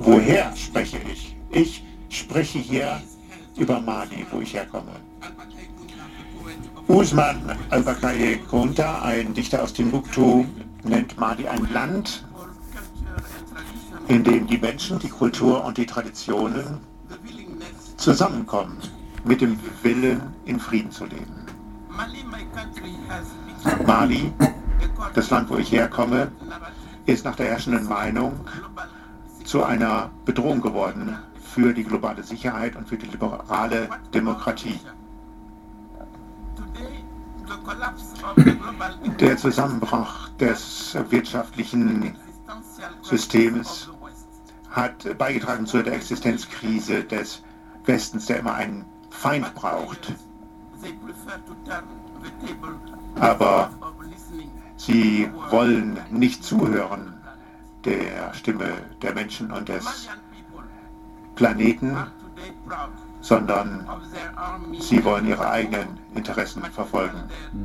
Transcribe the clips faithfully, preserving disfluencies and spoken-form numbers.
Woher spreche ich? Ich spreche hier über Mali, wo ich herkomme. Ousmane Al-Bakaye Konta, ein Dichter aus Timbuktu, nennt Mali ein Land, in dem die Menschen, die Kultur und die Traditionen zusammenkommen, mit dem Willen, in Frieden zu leben. Mali, das Land, wo ich herkomme, ist nach der herrschenden Meinung zu einer Bedrohung geworden für die globale Sicherheit und für die liberale Demokratie. Der Zusammenbruch des wirtschaftlichen Systems hat beigetragen zu der Existenzkrise des Westens, der immer einen Feind braucht. Aber sie wollen nicht zuhören der Stimme der Menschen und des Planeten, sondern sie wollen ihre eigenen Interessen verfolgen.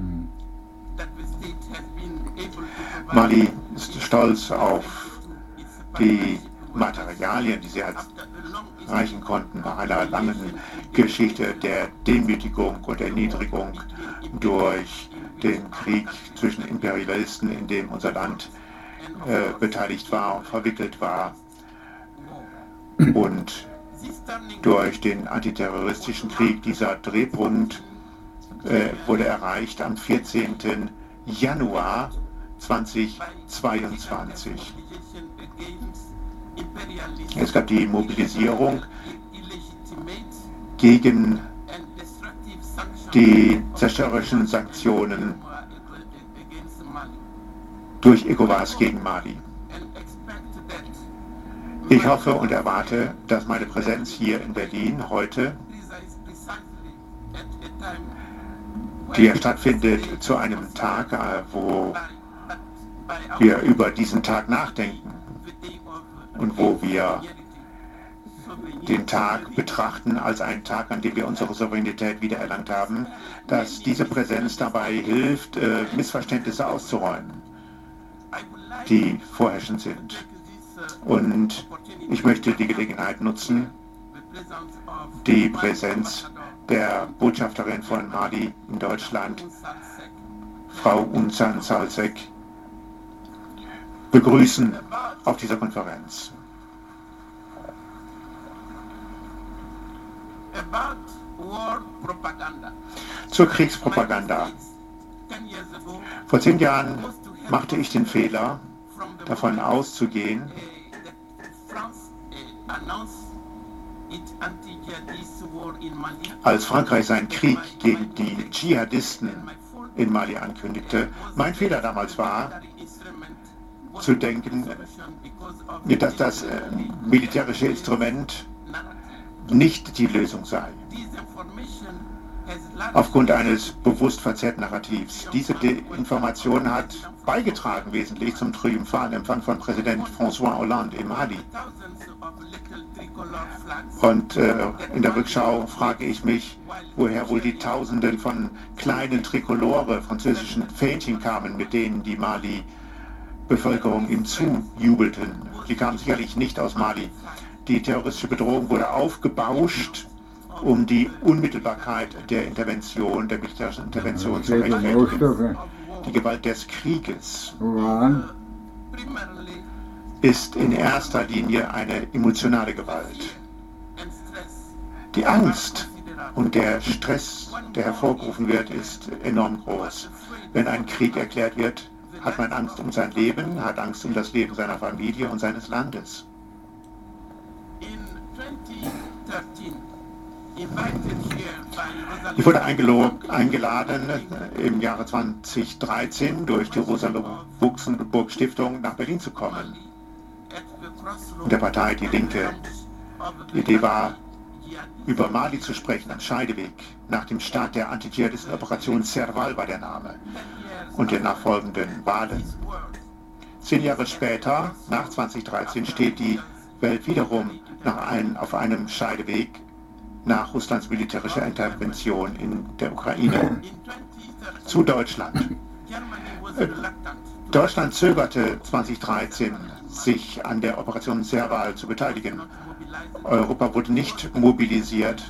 Mali ist stolz auf die Materialien, die sie erreichen konnten nach einer langen Geschichte der Demütigung und Erniedrigung durch den Krieg zwischen Imperialisten, in dem unser Land äh, beteiligt war und verwickelt war, und durch den antiterroristischen Krieg. Dieser Drehpunkt äh, wurde erreicht am vierzehnten Januar zweitausendzweiundzwanzig. Es gab die Mobilisierung gegen die zerstörerischen Sanktionen durch ECOWAS gegen Mali. Ich hoffe und erwarte, dass meine Präsenz hier in Berlin heute, die ja stattfindet zu einem Tag, wo wir über diesen Tag nachdenken und wo wir den Tag betrachten als einen Tag, an dem wir unsere Souveränität wiedererlangt haben, dass diese Präsenz dabei hilft, äh, Missverständnisse auszuräumen, die vorherrschend sind. Und ich möchte die Gelegenheit nutzen, die Präsenz der Botschafterin von Mali in Deutschland, Frau Unsan Salsek, begrüßen auf dieser Konferenz. Zur Kriegspropaganda. Vor zehn Jahren machte ich den Fehler, davon auszugehen, als Frankreich seinen Krieg gegen die Dschihadisten in Mali ankündigte. Mein Fehler damals war, zu denken, dass das äh, militärische Instrument nicht die Lösung sei. Aufgrund eines bewusst verzerrten Narrativs. Diese Information hat beigetragen wesentlich zum triumphalen Empfang von Präsident François Hollande in Mali. Und äh, in der Rückschau frage ich mich, woher wohl die Tausenden von kleinen Trikolore, französischen Fähnchen kamen, mit denen die Mali-Bevölkerung ihm zujubelten. Die kamen sicherlich nicht aus Mali. Die terroristische Bedrohung wurde aufgebauscht, um die Unmittelbarkeit der Intervention, der militärischen Intervention zu rechtfertigen. Die Gewalt des Krieges ist in erster Linie eine emotionale Gewalt. Die Angst und der Stress, der hervorgerufen wird, ist enorm groß. Wenn ein Krieg erklärt wird, hat man Angst um sein Leben, hat Angst um das Leben seiner Familie und seines Landes. Ich wurde eingeladen im Jahre zweitausenddreizehn durch die Rosa-Luxemburg-Stiftung nach Berlin zu kommen. Und der Partei Die Linke. Die Idee war, über Mali zu sprechen, am Scheideweg, nach dem Start der Anti-Dschihadisten-Operation Serval war der Name und den nachfolgenden Wahlen. Zehn Jahre später, nach zweitausenddreizehn, steht die Welt wiederum nach ein, auf einem Scheideweg nach Russlands militärischer Intervention in der Ukraine zu Deutschland. Deutschland zögerte zweitausenddreizehn sich an der Operation Serval zu beteiligen. Europa wurde nicht mobilisiert,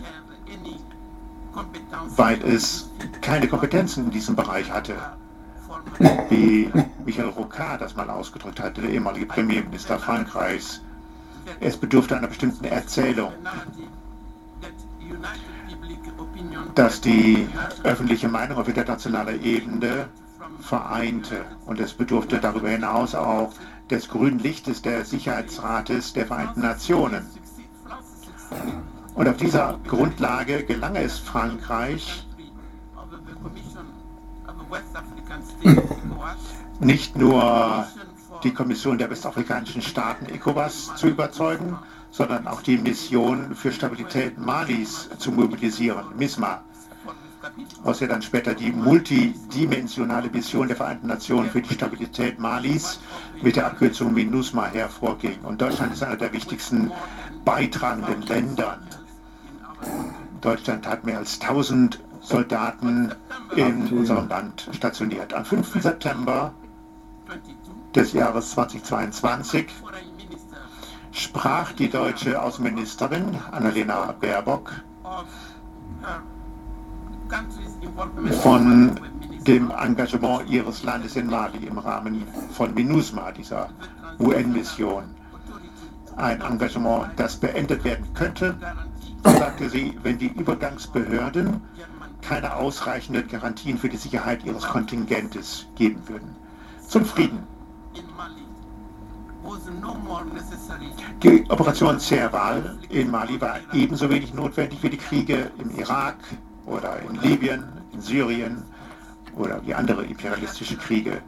weil es keine Kompetenzen in diesem Bereich hatte. Wie Michel Rocard das mal ausgedrückt hatte, der ehemalige Premierminister Frankreichs. Es bedurfte einer bestimmten Erzählung, dass die öffentliche Meinung auf internationaler Ebene vereinte. Und es bedurfte darüber hinaus auch des grünen Lichtes des Sicherheitsrates der Vereinten Nationen. Und auf dieser Grundlage gelang es Frankreich, nicht nur die Kommission der westafrikanischen Staaten ECOWAS zu überzeugen, sondern auch die Mission für Stabilität Malis zu mobilisieren, MISMA, aus der dann später die multidimensionale Mission der Vereinten Nationen für die Stabilität Malis mit der Abkürzung MINUSMA hervorging. Und Deutschland ist einer der wichtigsten beitragenden Länder. Deutschland hat mehr als tausend Soldaten in unserem Land stationiert. Am fünften September des Jahres zweitausendzweiundzwanzig sprach die deutsche Außenministerin Annalena Baerbock von dem Engagement ihres Landes in Mali im Rahmen von MINUSMA, dieser U N-Mission. Ein Engagement, das beendet werden könnte, sagte sie, wenn die Übergangsbehörden keine ausreichenden Garantien für die Sicherheit ihres Kontingentes geben würden. Zum Frieden. Die Operation Serval in Mali war ebenso wenig notwendig wie die Kriege im Irak oder in Libyen, in Syrien oder wie andere imperialistische Kriege.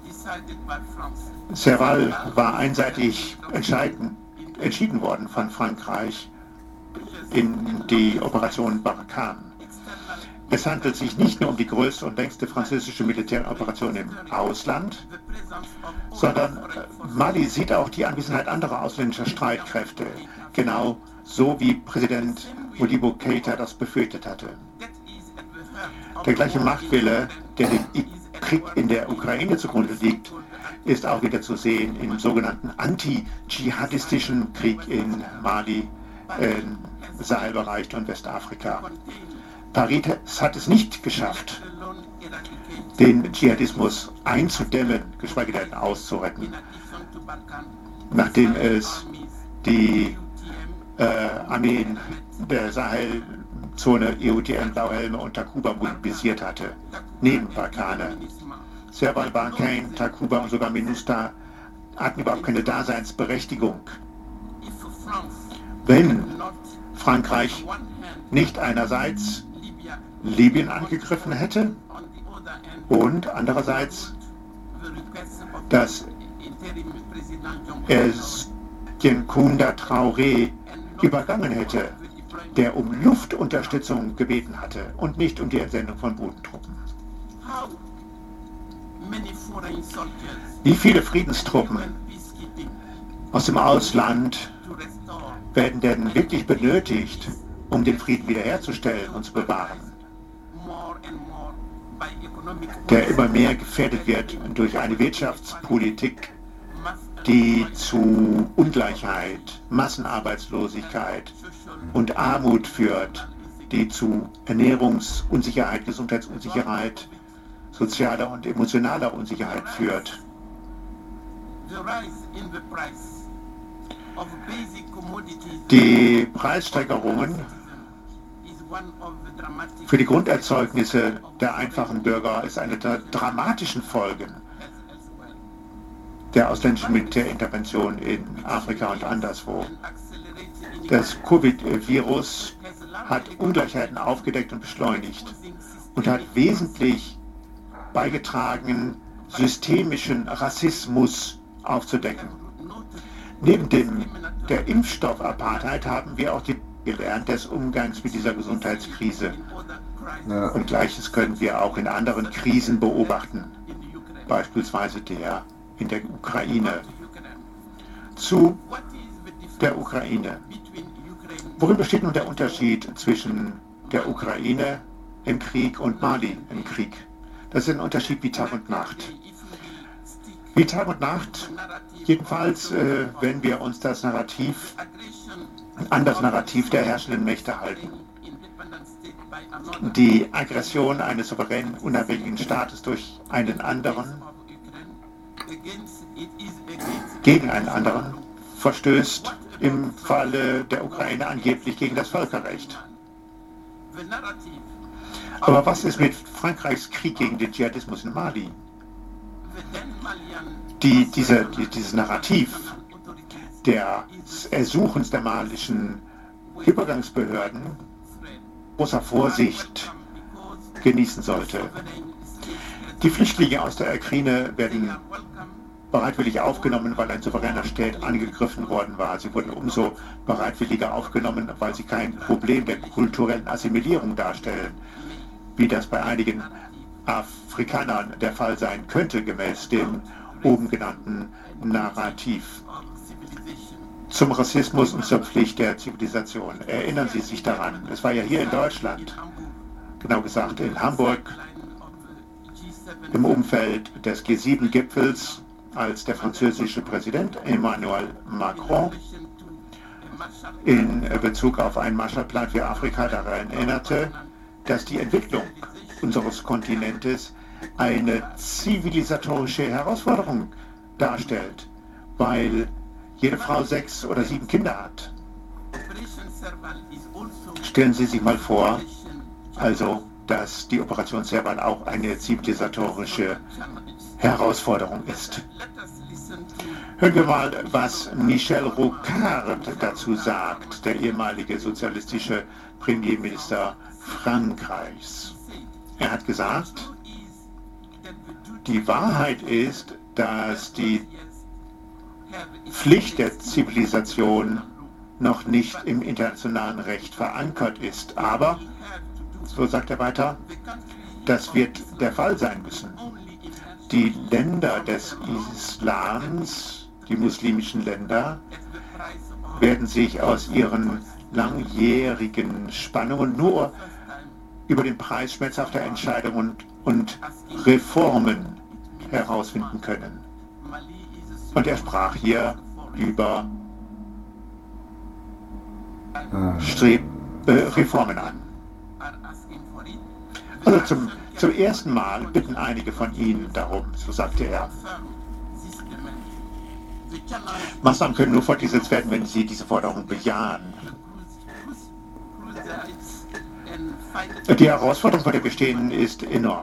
Serval war einseitig entscheiden, entschieden worden von Frankreich in die Operation Barkhane. Es handelt sich nicht nur um die größte und längste französische Militäroperation im Ausland, sondern Mali sieht auch die Anwesenheit anderer ausländischer Streitkräfte, genau so wie Präsident Modibo Keïta das befürchtet hatte. Der gleiche Machtwille, der dem Krieg in der Ukraine zugrunde liegt, ist auch wieder zu sehen im sogenannten anti-dschihadistischen Krieg in Mali, im Sahelbereich und Westafrika. Paris hat es nicht geschafft, den Dschihadismus einzudämmen, geschweige denn auszuretten, nachdem es die äh, Armeen der Sahelzone E U T M, Blauhelme und Takuba mobilisiert hatte, neben Barkhane. Serval, Barkhane, Takuba und sogar MINUSTA hatten überhaupt keine Daseinsberechtigung. Wenn Frankreich nicht einerseits Libyen angegriffen hätte und andererseits, dass es Nkunda Traoré übergangen hätte, der um Luftunterstützung gebeten hatte und nicht um die Entsendung von Bodentruppen. Wie viele Friedenstruppen aus dem Ausland werden denn wirklich benötigt, um den Frieden wiederherzustellen und zu bewahren, der immer mehr gefährdet wird durch eine Wirtschaftspolitik, die zu Ungleichheit, Massenarbeitslosigkeit und Armut führt, die zu Ernährungsunsicherheit, Gesundheitsunsicherheit, sozialer und emotionaler Unsicherheit führt. Die Preissteigerungen für die Grunderzeugnisse der einfachen Bürger ist eine der dramatischen Folgen der ausländischen Militärintervention in Afrika und anderswo. Das Covid-Virus hat Ungleichheiten aufgedeckt und beschleunigt und hat wesentlich beigetragen, systemischen Rassismus aufzudecken. Neben dem, der Impfstoff-Apartheid haben wir auch die gelernt des Umgangs mit dieser Gesundheitskrise. Ja. Und Gleiches können wir auch in anderen Krisen beobachten, beispielsweise der in der Ukraine. Zu der Ukraine. Worin besteht nun der Unterschied zwischen der Ukraine im Krieg und Mali im Krieg? Das ist ein Unterschied wie Tag und Nacht. Wie Tag und Nacht, jedenfalls, äh, wenn wir uns das Narrativ, an das Narrativ der herrschenden Mächte halten. Die Aggression eines souveränen, unabhängigen Staates durch einen anderen, gegen einen anderen, verstößt im Falle der Ukraine angeblich gegen das Völkerrecht. Aber was ist mit Frankreichs Krieg gegen den Dschihadismus in Mali? Die, diese, die, dieses Narrativ des Ersuchens der malischen Übergangsbehörden großer Vorsicht genießen sollte. Die Flüchtlinge aus der Ukraine werden bereitwillig aufgenommen, weil ein souveräner Staat angegriffen worden war. Sie wurden umso bereitwilliger aufgenommen, weil sie kein Problem der kulturellen Assimilierung darstellen, wie das bei einigen Afrikanern der Fall sein könnte, gemäß dem oben genannten Narrativ. Zum Rassismus und zur Pflicht der Zivilisation. Erinnern Sie sich daran, es war ja hier in Deutschland, genau gesagt in Hamburg, im Umfeld des G sieben Gipfels, als der französische Präsident Emmanuel Macron in Bezug auf einen Marshallplan für Afrika daran erinnerte, dass die Entwicklung unseres Kontinentes eine zivilisatorische Herausforderung darstellt, weil jede Frau sechs oder sieben Kinder hat. Stellen Sie sich mal vor, also, dass die Operation Serval auch eine zivilisatorische Herausforderung ist. Hören wir mal, was Michel Rocard dazu sagt, der ehemalige sozialistische Premierminister Frankreichs. Er hat gesagt, die Wahrheit ist, dass die Pflicht der Zivilisation noch nicht im internationalen Recht verankert ist. Aber, so sagt er weiter, das wird der Fall sein müssen. Die Länder des Islams, die muslimischen Länder, werden sich aus ihren langjährigen Spannungen nur über den Preis schmerzhafter Entscheidungen und Reformen herausfinden können. Und er sprach hier über Streb äh, Reformen an. Also zum, zum ersten Mal bitten einige von Ihnen darum, so sagte er. Maßnahmen können nur fortgesetzt werden, wenn Sie diese Forderung bejahen. Die Herausforderung, vor der wir stehen, ist enorm.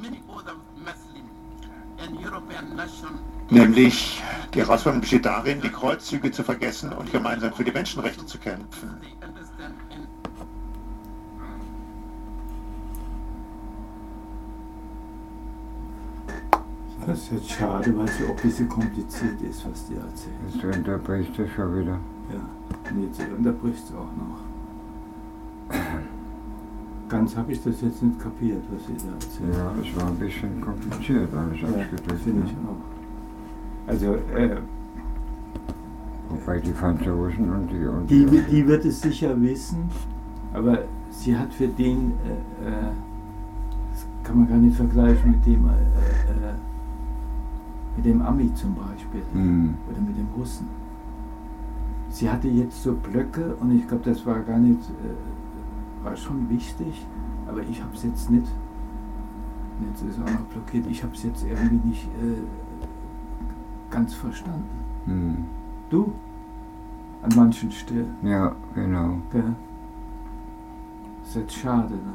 Nämlich, die Herausforderung besteht darin, die Kreuzzüge zu vergessen und gemeinsam für die Menschenrechte zu kämpfen. Das ist jetzt schade, weil es ja auch ein bisschen kompliziert ist, was die erzählen. Jetzt unterbricht er schon wieder. Ja, und jetzt unterbricht es auch noch. Ganz habe ich das jetzt nicht kapiert, was Sie da erzählen. Ja, es war ein bisschen kompliziert, alles ja, ausgedrückt. finde ich auch. Also, äh, Wobei die Franzosen und die... Und die, die wird es sicher wissen, aber sie hat für den, äh, äh, das kann man gar nicht vergleichen mit dem, äh, äh, mit dem Ami zum Beispiel, mhm. oder mit dem Russen. Sie hatte jetzt so Blöcke und ich glaube, das war gar nicht, äh, war schon wichtig, aber ich habe es jetzt nicht, jetzt ist auch noch blockiert, ich habe es jetzt irgendwie nicht äh, ganz verstanden. Mhm. Du? An manchen Stellen. Ja, genau. Gell? Ist jetzt schade, ne?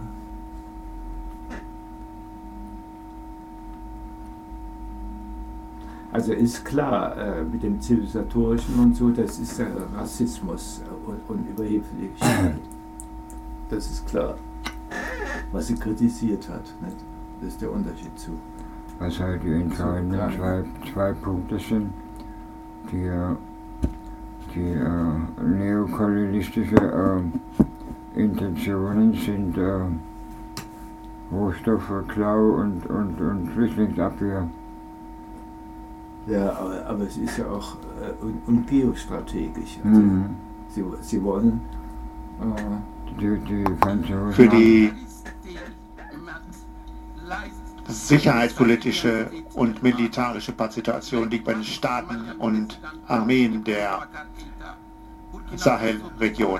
Also ist klar, äh, mit dem Zivilisatorischen und so, das ist der Rassismus und, und Überheblichkeit. Das ist klar. Was sie kritisiert hat, nicht? Das ist der Unterschied zu. Was halt die entscheidenden So, zwei, zwei Punkte sind, die, die äh, neokolonialistische äh, Intentionen sind äh, Rohstoffklau und, und, und Flüchtlingsabwehr. Ja, aber, aber es ist ja auch äh, und, und geostrategisch. Also Mhm. sie, sie wollen äh, Die, die Franzosen Für die sicherheitspolitische und militarische Situation liegt bei den Staaten und Armeen der Sahelregion.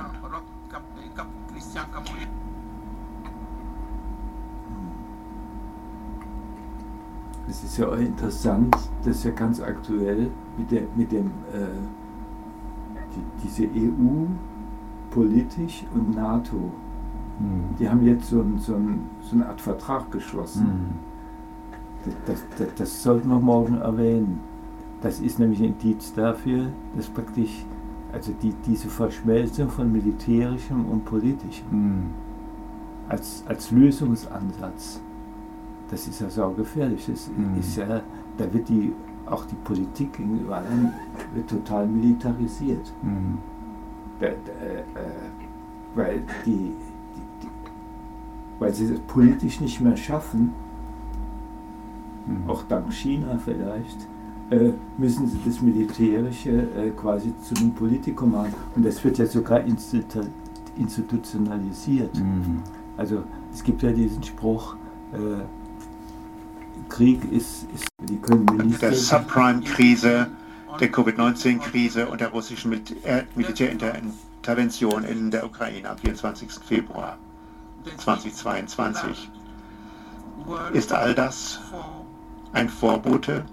Es ist ja auch interessant, das ist ja ganz aktuell mit, der, mit dem, äh, die, diese E U politisch und NATO. Mhm. Die haben jetzt so, ein, so, ein, so eine Art Vertrag geschlossen. Mhm. Das, das, das sollten wir morgen erwähnen. Das ist nämlich ein Indiz dafür, dass praktisch also die, diese Verschmelzung von militärischem und politischem mhm. als, als Lösungsansatz, das ist ja saugefährlich. Das mhm. ist ja, da wird die, auch die Politik gegenüber allen wird total militarisiert. Mhm. Da, da, äh, weil, die, die, die, weil sie das politisch nicht mehr schaffen, mhm. auch dank China vielleicht, äh, müssen sie das Militärische äh, quasi zu einem Politikum machen. Und das wird ja sogar institu- institutionalisiert. Mhm. Also es gibt ja diesen Spruch, äh, Krieg ist, ist die können Minister... Der Subprime-Krise, der Covid neunzehn Krise und der russischen Militärintervention in der Ukraine am vierundzwanzigsten Februar zweitausendzweiundzwanzig. Ist all das ein Vorbote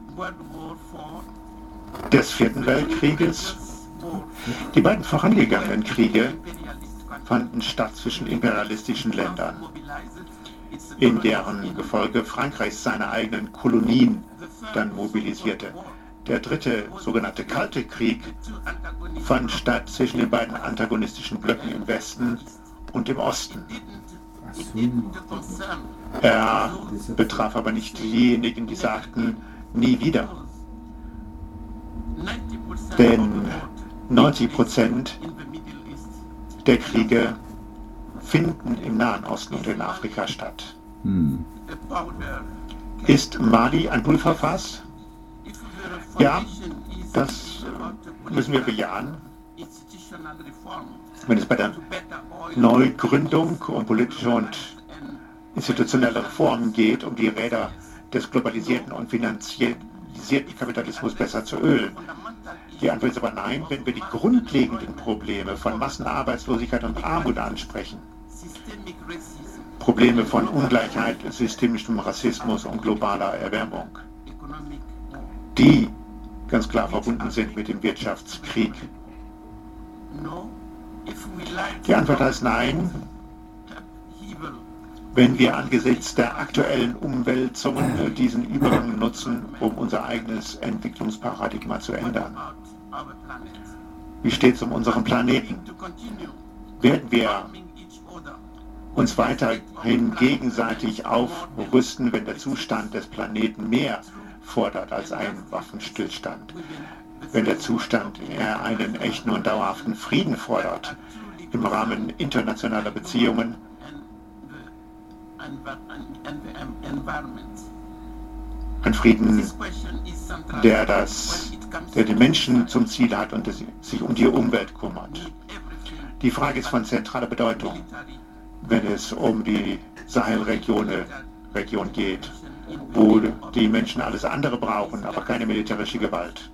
des Vierten Weltkrieges? Die beiden vorangegangenen Kriege fanden statt zwischen imperialistischen Ländern, in deren Gefolge Frankreich seine eigenen Kolonien dann mobilisierte. Der dritte, sogenannte Kalte Krieg, fand statt zwischen den beiden antagonistischen Blöcken im Westen und im Osten. Er betraf aber nicht diejenigen, die sagten, nie wieder. Denn neunzig Prozent der Kriege finden im Nahen Osten und in Afrika statt. Hm. Ist Mali ein Pulverfass? Ja, das müssen wir bejahen. Wenn es bei der Neugründung um politische und institutionelle Reformen geht, um die Räder des globalisierten und finanzialisierten Kapitalismus besser zu ölen. Die Antwort ist aber nein, wenn wir die grundlegenden Probleme von Massenarbeitslosigkeit und Armut ansprechen. Probleme von Ungleichheit, systemischem Rassismus und globaler Erwärmung, die ganz klar verbunden sind mit dem Wirtschaftskrieg. Die Antwort heißt nein, wenn wir angesichts der aktuellen Umwälzungen diesen Übergang nutzen, um unser eigenes Entwicklungsparadigma zu ändern. Wie steht es um unseren Planeten? Werden wir uns weiterhin gegenseitig aufrüsten, wenn der Zustand des Planeten mehr fordert als einen Waffenstillstand? Wenn der Zustand eher einen echten und dauerhaften Frieden fordert, im Rahmen internationaler Beziehungen? Ein Frieden, der, das, der den Menschen zum Ziel hat und sich um die Umwelt kümmert. Die Frage ist von zentraler Bedeutung, wenn es um die Sahelregion Region geht, wo die Menschen alles andere brauchen, aber keine militärische Gewalt.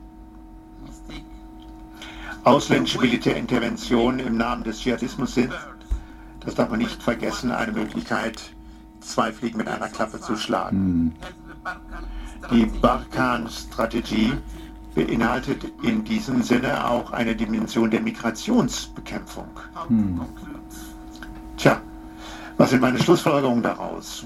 Ausländische Militärinterventionen im Namen des Dschihadismus sind, das darf man nicht vergessen, eine Möglichkeit, zwei Fliegen mit einer Klappe zu schlagen. Die Barkan-Strategie beinhaltet in diesem Sinne auch eine Dimension der Migrationsbekämpfung. Hm. Tja, was sind meine Schlussfolgerungen daraus?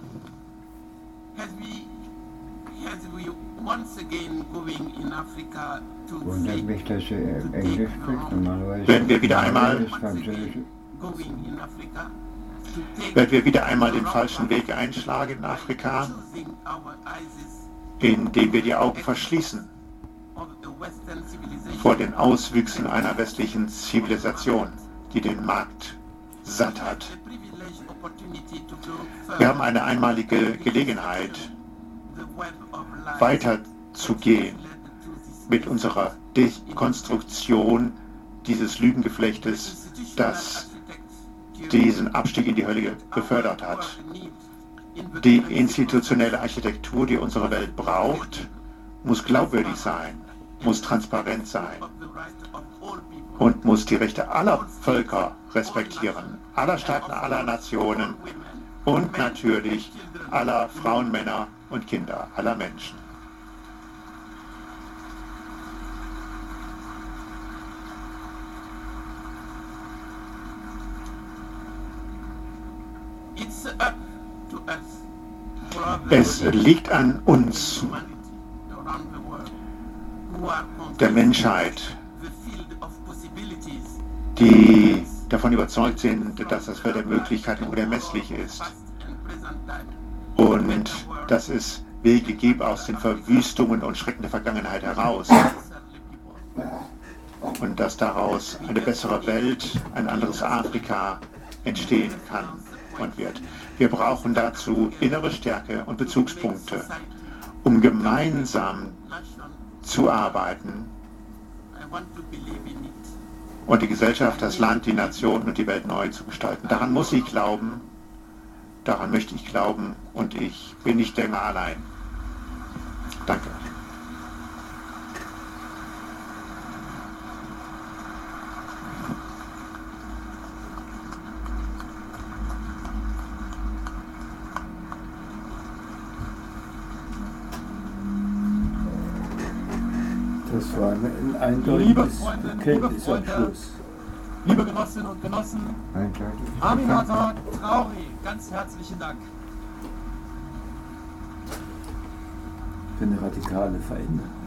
Wundert mich, dass er Englisch spricht. Normalerweise Wenn wir wieder einmal Wenn wir wieder einmal den falschen Weg einschlagen in Afrika, indem wir die Augen verschließen vor den Auswüchsen einer westlichen Zivilisation, die den Markt satt hat. Wir haben eine einmalige Gelegenheit, weiterzugehen mit unserer Dekonstruktion dieses Lügengeflechtes, das diesen Abstieg in die Hölle befördert hat. Die institutionelle Architektur, die unsere Welt braucht, muss glaubwürdig sein, muss transparent sein und muss die Rechte aller Völker respektieren, aller Staaten, aller Nationen und natürlich aller Frauen, Männer und Kinder, aller Menschen. Es liegt an uns, der Menschheit, die davon überzeugt sind, dass das Feld der Möglichkeiten unermesslich ist und dass es Wege gibt aus den Verwüstungen und Schrecken der Vergangenheit heraus und dass daraus eine bessere Welt, ein anderes Afrika entstehen kann und wird. Wir brauchen dazu innere Stärke und Bezugspunkte, um gemeinsam zu arbeiten und die Gesellschaft, das Land, die Nation und die Welt neu zu gestalten. Daran muss ich glauben, daran möchte ich glauben und ich bin nicht länger allein. Danke. Das war ein eindeutiges Bekenntnisabschluss. Liebe Genossinnen und Genossen, Aminata Traoré, ganz herzlichen Dank. Für eine radikale Veränderung.